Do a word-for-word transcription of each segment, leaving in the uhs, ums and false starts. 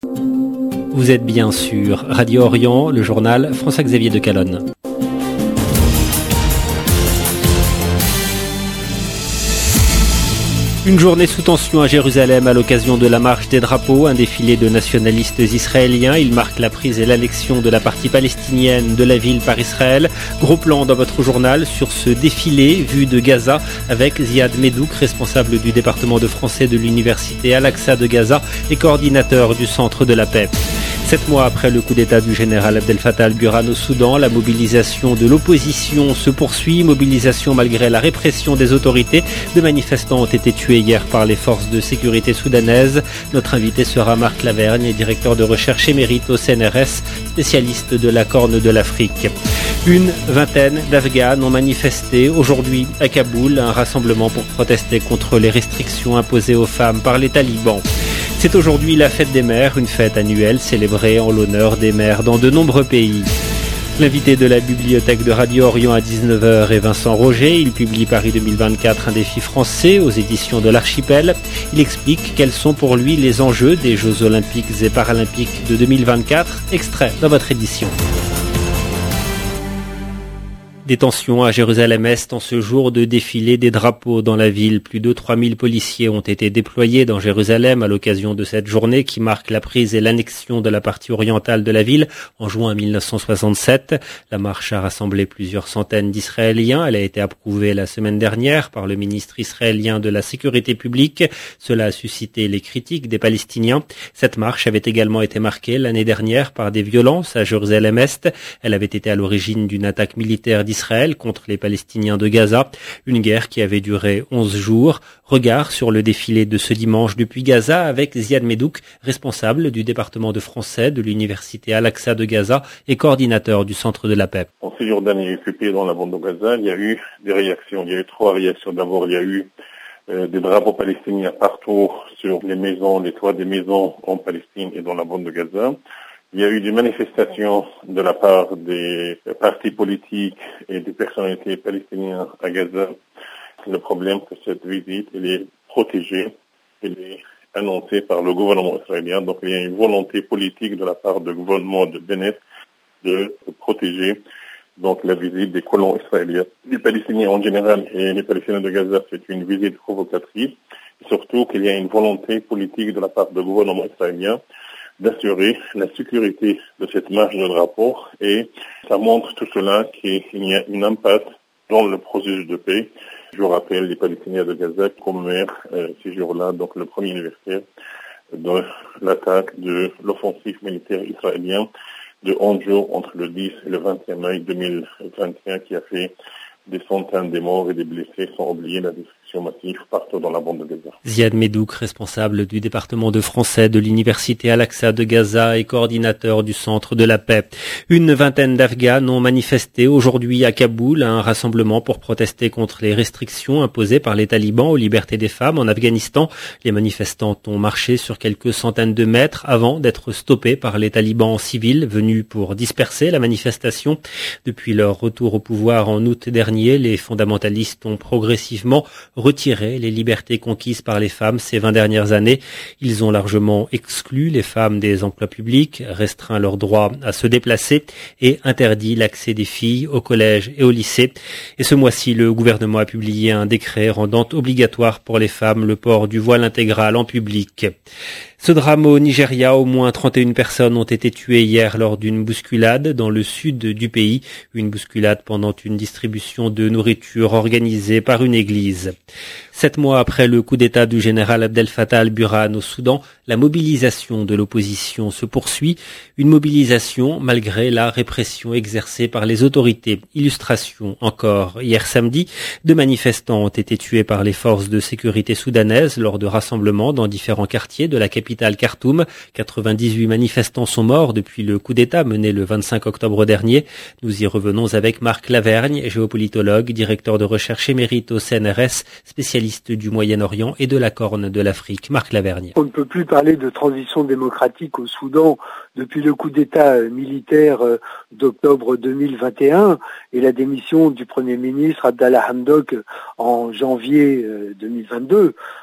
Vous êtes bien sur Radio Orient, le journal François-Xavier de Calonne. Une journée sous tension à Jérusalem à l'occasion de la marche des drapeaux, un défilé de nationalistes israéliens. Il marque la prise et l'annexion de la partie palestinienne de la ville par Israël. Gros plan dans votre journal sur ce défilé vu de Gaza avec Ziad Medouk, responsable du département de français de l'université Al-Aqsa de Gaza et coordinateur du Centre de la paix. Sept mois après le coup d'État du général Abdel Fattah al-Burhan au Soudan, la mobilisation de l'opposition se poursuit. Mobilisation malgré la répression des autorités. Deux manifestants ont été tués hier par les forces de sécurité soudanaises. Notre invité sera Marc Lavergne, directeur de recherche émérite au C N R S, spécialiste de la Corne de l'Afrique. Une vingtaine d'Afghans ont manifesté aujourd'hui à Kaboul, un rassemblement pour protester contre les restrictions imposées aux femmes par les talibans. C'est aujourd'hui la fête des mères, une fête annuelle célébrée en l'honneur des mères dans de nombreux pays. L'invité de la bibliothèque de Radio Orient à dix-neuf heures est Vincent Roger. Il publie Paris deux mille vingt-quatre, un défi français aux éditions de l'Archipel. Il explique quels sont pour lui les enjeux des Jeux Olympiques et Paralympiques de deux mille vingt-quatre. Extrait dans votre édition. Des tensions à Jérusalem-Est en ce jour de défilé des drapeaux dans la ville. Plus de trois mille policiers ont été déployés dans Jérusalem à l'occasion de cette journée qui marque la prise et l'annexion de la partie orientale de la ville en juin mille neuf cent soixante-sept. La marche a rassemblé plusieurs centaines d'Israéliens. Elle a été approuvée la semaine dernière par le ministre israélien de la Sécurité publique. Cela a suscité les critiques des Palestiniens. Cette marche avait également été marquée l'année dernière par des violences à Jérusalem-Est. Elle avait été à l'origine d'une attaque militaire d'Israël Israël contre les Palestiniens de Gaza, une guerre qui avait duré onze jours. Regard sur le défilé de ce dimanche depuis Gaza avec Ziad Medouk, responsable du département de français de l'université Al-Aqsa de Gaza et coordinateur du Centre de la paix. En Cisjordanie occupée dans la bande de Gaza, il y a eu des réactions. Il y a eu trois réactions. D'abord, il y a eu euh, des drapeaux palestiniens partout sur les maisons, les toits des maisons en Palestine et dans la bande de Gaza. Il y a eu des manifestations de la part des partis politiques et des personnalités palestiniennes à Gaza. Le problème, c'est que cette visite, elle est protégée, elle est annoncée par le gouvernement israélien. Donc, il y a une volonté politique de la part du gouvernement de Bennett de protéger donc la visite des colons israéliens. Les Palestiniens en général et les Palestiniens de Gaza, c'est une visite provocatrice. Et surtout qu'il y a une volonté politique de la part du gouvernement israélien d'assurer la sécurité de cette marche de drapeau et ça montre tout cela qu'il y a une impasse dans le processus de paix. Je rappelle les Palestiniens de Gaza commémorent euh, ces jours-là, donc le premier anniversaire de l'attaque de l'offensive militaire israélienne de onze jours entre le dix et le vingt et un mai deux mille vingt et un qui a fait des centaines de morts et des blessés sans oublier la destruction massive partout dans la bande de Gaza. Ziad Medouk, responsable du département de français de l'université Al-Aqsa de Gaza et coordinateur du Centre de la paix. Une vingtaine d'Afghans ont manifesté aujourd'hui à Kaboul, un rassemblement pour protester contre les restrictions imposées par les talibans aux libertés des femmes en Afghanistan. Les manifestants ont marché sur quelques centaines de mètres avant d'être stoppés par les talibans civils venus pour disperser la manifestation. Depuis leur retour au pouvoir en août dernier, les fondamentalistes ont progressivement retiré les libertés conquises par les femmes ces vingt dernières années. Ils ont largement exclu les femmes des emplois publics, restreint leur droit à se déplacer et interdit l'accès des filles au collège et au lycée. Et ce mois-ci, le gouvernement a publié un décret rendant obligatoire pour les femmes le port du voile intégral en public. Ce drame au Nigeria, au moins trente et une personnes ont été tuées hier lors d'une bousculade dans le sud du pays. Une bousculade pendant une distribution de nourriture organisée par une église. Sept mois après le coup d'État du général Abdel Fattah al-Burhan au Soudan, la mobilisation de l'opposition se poursuit. Une mobilisation malgré la répression exercée par les autorités. Illustration encore. Hier samedi, deux manifestants ont été tués par les forces de sécurité soudanaises lors de rassemblements dans différents quartiers de la capitale Khartoum. quatre-vingt-dix-huit manifestants sont morts depuis le coup d'État mené le vingt-cinq octobre dernier. Nous y revenons avec Marc Lavergne, géopolitologue, directeur de recherche émérite au C N R S, spécialiste du Moyen-Orient et de la Corne de l'Afrique. Marc Lavergne. On ne peut plus parler de transition démocratique au Soudan depuis le coup d'État militaire d'octobre deux mille vingt et un et la démission du Premier ministre Abdallah Hamdok en janvier deux mille vingt-deux.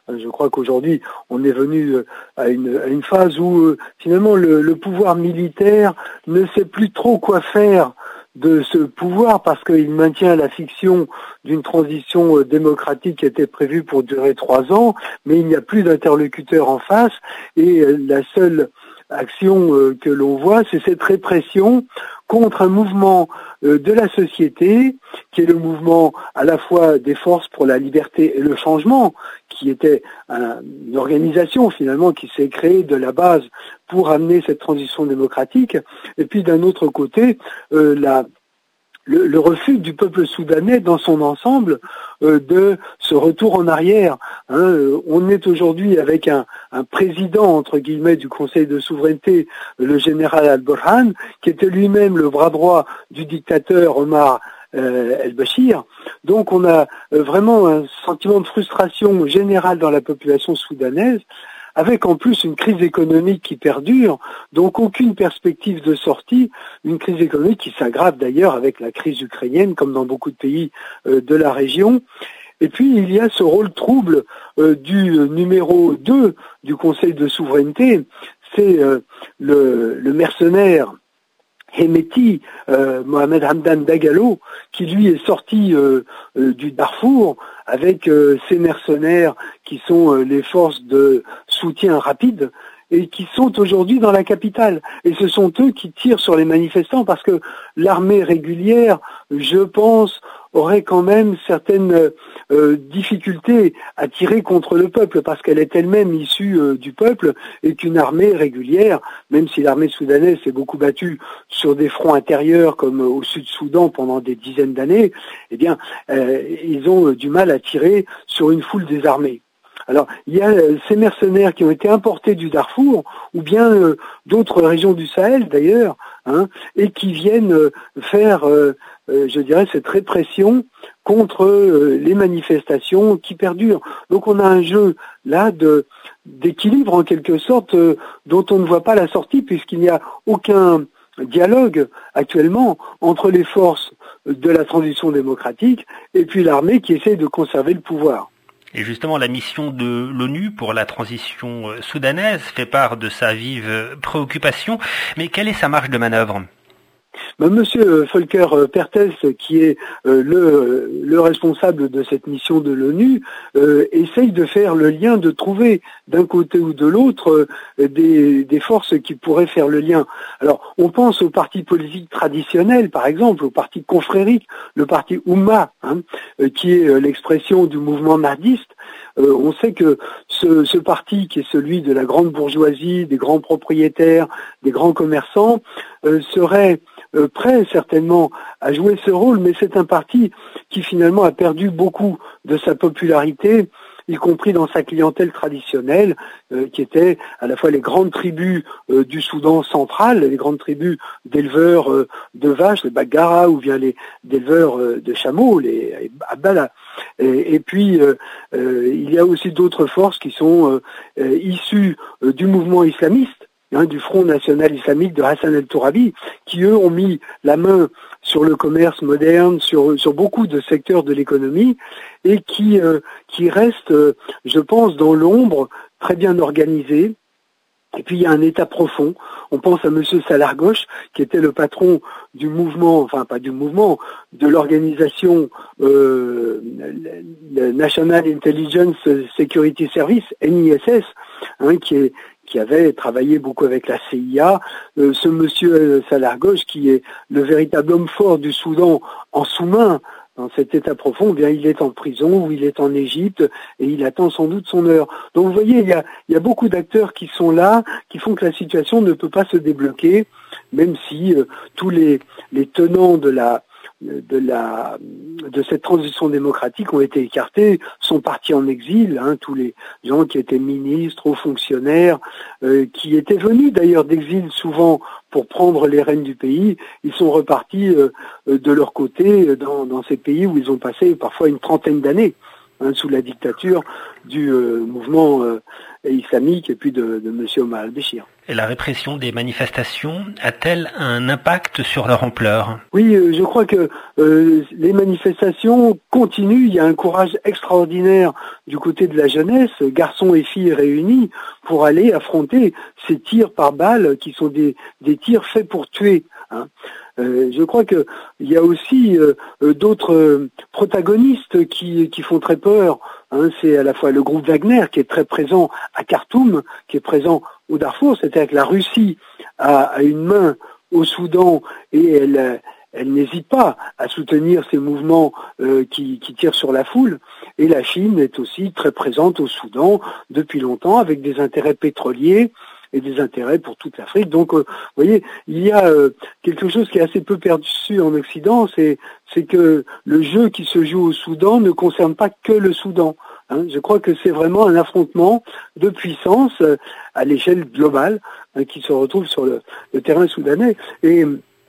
Je crois qu'aujourd'hui, on est venu à une, à une phase où finalement le, le pouvoir militaire ne sait plus trop quoi faire de ce pouvoir parce qu'il maintient la fiction d'une transition démocratique qui était prévue pour durer trois ans, mais il n'y a plus d'interlocuteur en face et la seule action que l'on voit, c'est cette répression contre un mouvement de la société, qui est le mouvement à la fois des forces pour la liberté et le changement, qui était une organisation finalement qui s'est créée de la base pour amener cette transition démocratique, et puis d'un autre côté, euh, la Le, le refus du peuple soudanais dans son ensemble euh, de ce retour en arrière. Hein, euh, on est aujourd'hui avec un, un président, entre guillemets, du Conseil de souveraineté, le général Al-Burhan, qui était lui-même le bras droit du dictateur Omar euh, El-Bashir. Donc on a euh, vraiment un sentiment de frustration générale dans la population soudanaise, avec en plus une crise économique qui perdure, donc aucune perspective de sortie, une crise économique qui s'aggrave d'ailleurs avec la crise ukrainienne, comme dans beaucoup de pays euh, de la région. Et puis il y a ce rôle trouble euh, du numéro deux du Conseil de souveraineté, c'est euh, le, le mercenaire Hemeti, euh, Mohamed Hamdan Dagalo, qui lui est sorti euh, euh, du Darfour avec euh, ces mercenaires qui sont euh, les forces de soutien rapide et qui sont aujourd'hui dans la capitale. Et ce sont eux qui tirent sur les manifestants parce que l'armée régulière, je pense, aurait quand même certaines euh, difficultés à tirer contre le peuple parce qu'elle est elle-même issue euh, du peuple et qu'une armée régulière, même si l'armée soudanaise s'est beaucoup battue sur des fronts intérieurs comme au Sud-Soudan pendant des dizaines d'années, eh bien, euh, ils ont euh, du mal à tirer sur une foule désarmée. Alors, il y a euh, ces mercenaires qui ont été importés du Darfour, ou bien euh, d'autres régions du Sahel d'ailleurs, hein, et qui viennent euh, faire, euh, euh, je dirais, cette répression contre euh, les manifestations qui perdurent. Donc on a un jeu là de d'équilibre en quelque sorte euh, dont on ne voit pas la sortie puisqu'il n'y a aucun dialogue actuellement entre les forces de la transition démocratique et puis l'armée qui essaie de conserver le pouvoir. Et justement, la mission de l'ONU pour la transition soudanaise fait part de sa vive préoccupation. Mais quelle est sa marge de manœuvre ? Ben, Monsieur Volker Perthes, qui est euh, le, le responsable de cette mission de l'ONU, euh, essaye de faire le lien, de trouver d'un côté ou de l'autre euh, des, des forces qui pourraient faire le lien. Alors, on pense aux partis politiques traditionnels, par exemple, au parti confrérique, le parti Oumma, hein, euh, qui est euh, l'expression du mouvement mahdiste. Euh, on sait que ce, ce parti, qui est celui de la grande bourgeoisie, des grands propriétaires, des grands commerçants, euh, serait euh, prêt certainement à jouer ce rôle, mais c'est un parti qui finalement a perdu beaucoup de sa popularité, y compris dans sa clientèle traditionnelle, euh, qui était à la fois les grandes tribus euh, du Soudan central, les grandes tribus d'éleveurs euh, de vaches, les Bagara, ou bien les d'éleveurs euh, de chameaux, les, les Abdallah. Et, et puis, euh, euh, il y a aussi d'autres forces qui sont euh, euh, issues euh, du mouvement islamiste, hein, du Front National Islamique de Hassan el-Tourabi, qui eux ont mis la main sur le commerce moderne, sur, sur beaucoup de secteurs de l'économie, et qui, euh, qui restent, euh, je pense, dans l'ombre, très bien organisés. Et puis il y a un état profond. On pense à Monsieur Salargoche, qui était le patron du mouvement, enfin pas du mouvement, de l'organisation euh, le National Intelligence Security Service, N I S S, hein, qui est qui avait travaillé beaucoup avec la C I A, euh, ce monsieur Salargoche, qui est le véritable homme fort du Soudan en sous-main, dans cet état profond, eh bien il est en prison ou il est en Égypte et il attend sans doute son heure. Donc vous voyez, il y a, il y a beaucoup d'acteurs qui sont là, qui font que la situation ne peut pas se débloquer, même si euh, tous les, les tenants de la de la de cette transition démocratique ont été écartés, sont partis en exil, hein, tous les gens qui étaient ministres, hauts fonctionnaires, euh, qui étaient venus d'ailleurs d'exil souvent pour prendre les rênes du pays, ils sont repartis euh, de leur côté dans, dans ces pays où ils ont passé parfois une trentaine d'années, hein, sous la dictature du euh, mouvement euh, islamique et puis de, de M. Omar al-Béchir. Et la répression des manifestations a-t-elle un impact sur leur ampleur ? Oui, euh, je crois que euh, les manifestations continuent. Il y a un courage extraordinaire du côté de la jeunesse, garçons et filles réunis, pour aller affronter ces tirs par balles qui sont des, des tirs faits pour tuer. Hein. Euh, je crois que il y a aussi euh, d'autres euh, protagonistes qui, qui font très peur. Hein. C'est à la fois le groupe Wagner qui est très présent à Khartoum, qui est présent au Darfour, c'est-à-dire que la Russie a, a une main au Soudan et elle, elle n'hésite pas à soutenir ces mouvements euh, qui, qui tirent sur la foule. Et la Chine est aussi très présente au Soudan depuis longtemps avec des intérêts pétroliers et des intérêts pour toute l'Afrique. Donc, euh, vous voyez, il y a euh, quelque chose qui est assez peu perçu en Occident, c'est, c'est que le jeu qui se joue au Soudan ne concerne pas que le Soudan. Hein. Je crois que c'est vraiment un affrontement de puissance euh, à l'échelle globale hein, qui se retrouve sur le, le terrain soudanais. Et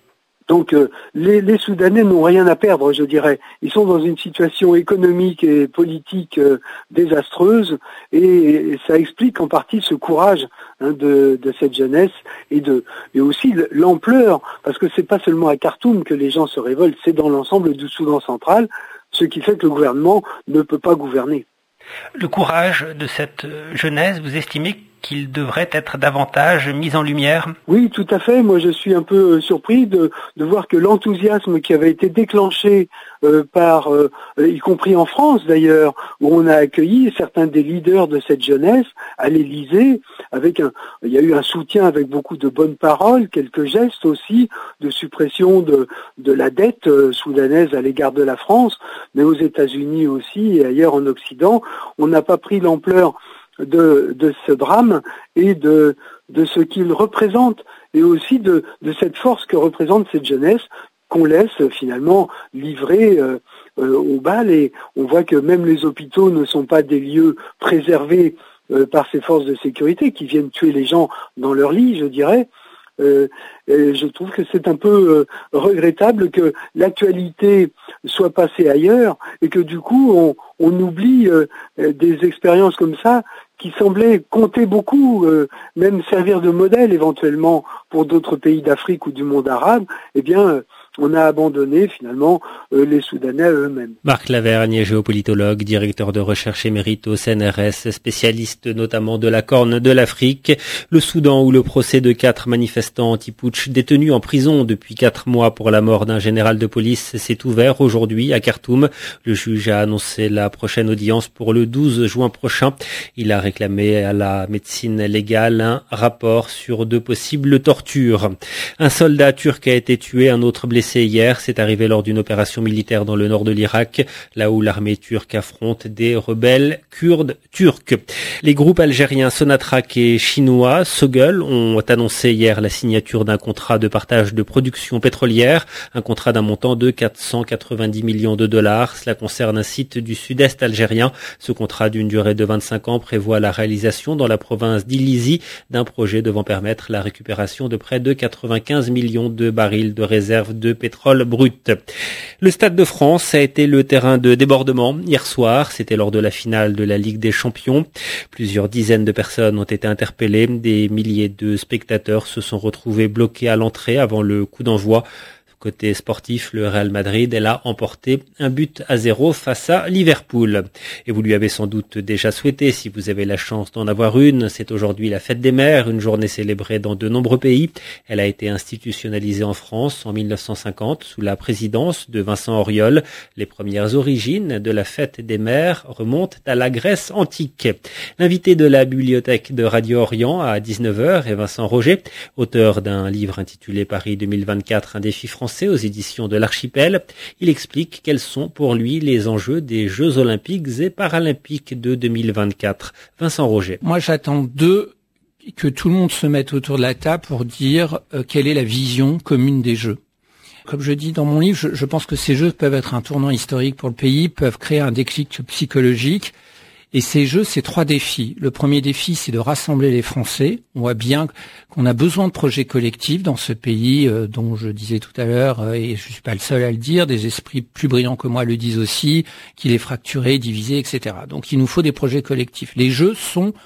donc, euh, les, les Soudanais n'ont rien à perdre, je dirais. Ils sont dans une situation économique et politique euh, désastreuse, et, et ça explique en partie ce courage hein, de, de cette jeunesse et de et aussi l'ampleur, parce que c'est pas seulement à Khartoum que les gens se révoltent, c'est dans l'ensemble du Soudan central, ce qui fait que le gouvernement ne peut pas gouverner. Le courage de cette jeunesse, vous estimez qu'il devrait être davantage mis en lumière ? Oui, tout à fait. Moi, je suis un peu surpris de, de voir que l'enthousiasme qui avait été déclenché euh, par, euh, y compris en France d'ailleurs, où on a accueilli certains des leaders de cette jeunesse à l'Élysée, avec un, il y a eu un soutien avec beaucoup de bonnes paroles, quelques gestes aussi de suppression de, de la dette euh, soudanaise à l'égard de la France, mais aux États-Unis aussi et ailleurs en Occident, on n'a pas pris l'ampleur de, de ce drame et de, de ce qu'il représente, et aussi de, de cette force que représente cette jeunesse qu'on laisse finalement livrer euh, euh, aux balles. Et on voit que même les hôpitaux ne sont pas des lieux préservés euh, par ces forces de sécurité qui viennent tuer les gens dans leur lit, je dirais. Euh, et je trouve que c'est un peu euh, regrettable que l'actualité soit passée ailleurs et que du coup on, on oublie euh, des expériences comme ça qui semblaient compter beaucoup, euh, même servir de modèle éventuellement pour d'autres pays d'Afrique ou du monde arabe. Eh bien, euh, on a abandonné finalement euh, les Soudanais eux-mêmes. Marc Lavergne, géopolitologue, directeur de recherche émérite au C N R S, spécialiste notamment de la Corne de l'Afrique. Le Soudan, où le procès de quatre manifestants anti-putsch détenus en prison depuis quatre mois pour la mort d'un général de police s'est ouvert aujourd'hui à Khartoum. Le juge a annoncé la prochaine audience pour le douze juin prochain. Il a réclamé à la médecine légale un rapport sur de possibles tortures. Un soldat turc a été tué, un autre blessé hier. C'est arrivé lors d'une opération militaire dans le nord de l'Irak, là où l'armée turque affronte des rebelles kurdes turcs. Les groupes algériens Sonatrach et chinois Sogol ont annoncé hier la signature d'un contrat de partage de production pétrolière, un contrat d'un montant de quatre cent quatre-vingt-dix millions de dollars. Cela concerne un site du sud-est algérien. Ce contrat d'une durée de vingt-cinq ans prévoit la réalisation dans la province d'Illizi d'un projet devant permettre la récupération de près de quatre-vingt-quinze millions de barils de réserve de pétrole brut. Le Stade de France a été le terrain de débordement hier soir. C'était lors de la finale de la Ligue des Champions. Plusieurs dizaines de personnes ont été interpellées. Des milliers de spectateurs se sont retrouvés bloqués à l'entrée avant le coup d'envoi. Côté sportif, le Real Madrid, elle a emporté un but à zéro face à Liverpool. Et vous lui avez sans doute déjà souhaité, si vous avez la chance d'en avoir une. C'est aujourd'hui la fête des mères, une journée célébrée dans de nombreux pays. Elle a été institutionnalisée en France en mille neuf cent cinquante sous la présidence de Vincent Auriol. Les premières origines de la fête des mères remontent à la Grèce antique. L'invité de la bibliothèque de Radio Orient à dix-neuf heures est Vincent Roger, auteur d'un livre intitulé Paris deux mille vingt-quatre, un défi français aux éditions de l'Archipel. Il explique quels sont pour lui les enjeux des Jeux Olympiques et Paralympiques de deux mille vingt-quatre. Vincent Roger. Moi, j'attends deux, que tout le monde se mette autour de la table pour dire euh, quelle est la vision commune des Jeux. Comme je dis dans mon livre, je, je pense que ces Jeux peuvent être un tournant historique pour le pays, peuvent créer un déclic psychologique. Et ces Jeux, c'est trois défis. Le premier défi, c'est de rassembler les Français. On voit bien qu'on a besoin de projets collectifs dans ce pays, euh, dont je disais tout à l'heure, euh, et je suis pas le seul à le dire, des esprits plus brillants que moi le disent aussi, qu'il est fracturé, divisé, et cetera. Donc il nous faut des projets collectifs. Les Jeux sont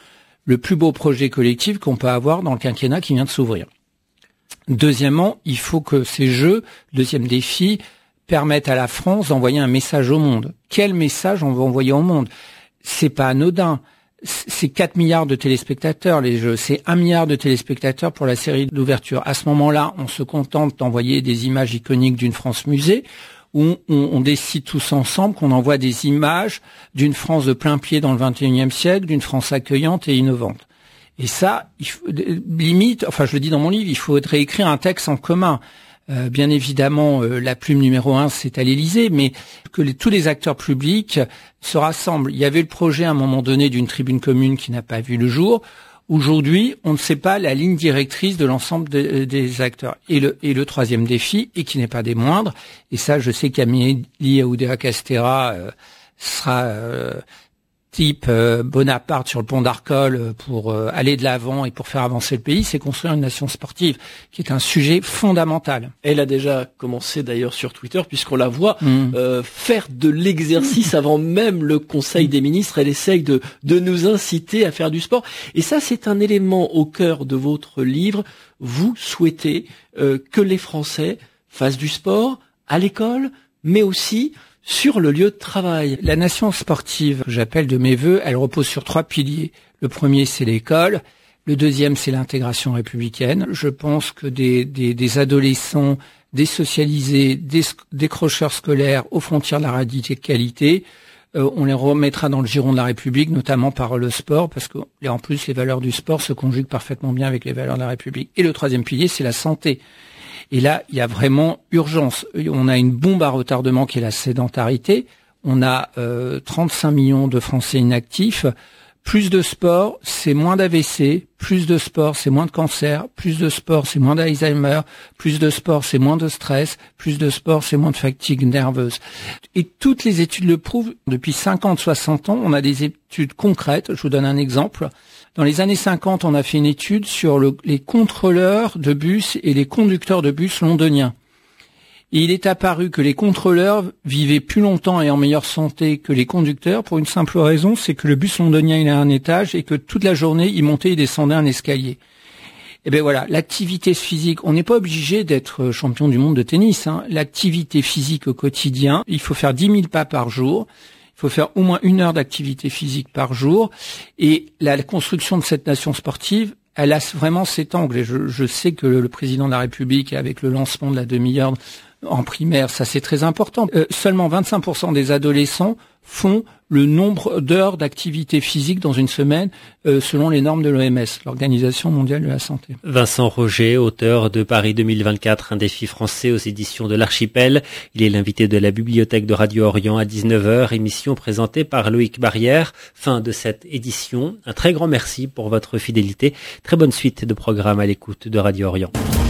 le plus beau projet collectif qu'on peut avoir dans le quinquennat qui vient de s'ouvrir. Deuxièmement, il faut que ces Jeux, deuxième défi, permettent à la France d'envoyer un message au monde. Quel message on veut envoyer au monde? C'est pas anodin. C'est quatre milliards de téléspectateurs, les Jeux. C'est un milliard de téléspectateurs pour la série d'ouverture. À ce moment-là, on se contente d'envoyer des images iconiques d'une France musée, où on, on décide tous ensemble qu'on envoie des images d'une France de plein pied dans le vingt et unième siècle, d'une France accueillante et innovante. Et ça, il faut, limite, enfin je le dis dans mon livre, il faudrait écrire un texte en commun. Euh, bien évidemment, euh, la plume numéro un, c'est à l'Élysée, mais que les, tous les acteurs publics se rassemblent. Il y avait le projet à un moment donné d'une tribune commune qui n'a pas vu le jour. Aujourd'hui, on ne sait pas la ligne directrice de l'ensemble de, des acteurs. Et le, et le troisième défi, et qui n'est pas des moindres, et ça, je sais qu'Amélie Oudéa-Castéra euh, sera euh, type euh, Bonaparte sur le pont d'Arcole pour euh, aller de l'avant et pour faire avancer le pays, c'est construire une nation sportive, qui est un sujet fondamental. Elle a déjà commencé d'ailleurs sur Twitter, puisqu'on la voit mmh. euh, faire de l'exercice avant même le Conseil des ministres. Elle essaye de, de nous inciter à faire du sport. Et ça, c'est un élément au cœur de votre livre. Vous souhaitez euh, que les Français fassent du sport à l'école, mais aussi sur le lieu de travail. La nation sportive, que j'appelle de mes vœux, elle repose sur trois piliers. Le premier, c'est l'école. Le deuxième, c'est l'intégration républicaine. Je pense que des, des, des adolescents désocialisés, des décrocheurs scolaires aux frontières de la radicalité, euh, on les remettra dans le giron de la République, notamment par le sport, parce que en plus, les valeurs du sport se conjuguent parfaitement bien avec les valeurs de la République. Et le troisième pilier, c'est la santé. Et là, il y a vraiment urgence. On a une bombe à retardement qui est la sédentarité. On a euh, trente-cinq millions de Français inactifs. Plus de sport, c'est moins d'A V C. Plus de sport, c'est moins de cancer. Plus de sport, c'est moins d'Alzheimer. Plus de sport, c'est moins de stress. Plus de sport, c'est moins de fatigue nerveuse. Et toutes les études le prouvent. Depuis cinquante, soixante ans, on a des études concrètes. Je vous donne un exemple. Dans les années cinquante, on a fait une étude sur le, les contrôleurs de bus et les conducteurs de bus londoniens. Et il est apparu que les contrôleurs vivaient plus longtemps et en meilleure santé que les conducteurs pour une simple raison, c'est que le bus londonien, il a un étage et que toute la journée, il montait et descendait un escalier. Et ben voilà, l'activité physique, on n'est pas obligé d'être champion du monde de tennis, hein. L'activité physique au quotidien, il faut faire dix mille pas par jour. Il faut faire au moins une heure d'activité physique par jour. Et la, la construction de cette nation sportive, elle a vraiment cet angle. Et je, je sais que le, le président de la République, avec le lancement de la demi-heure en primaire, ça c'est très important. Euh, seulement vingt-cinq pour cent des adolescents font le nombre d'heures d'activité physique dans une semaine euh, selon les normes de l'O M S, l'Organisation mondiale de la santé. Vincent Roger, auteur de Paris deux mille vingt-quatre, un défi français aux éditions de l'Archipel. Il est l'invité de la bibliothèque de Radio Orient à dix-neuf heures, émission présentée par Loïc Barrière. Fin de cette édition. Un très grand merci pour votre fidélité. Très bonne suite de programme à l'écoute de Radio Orient.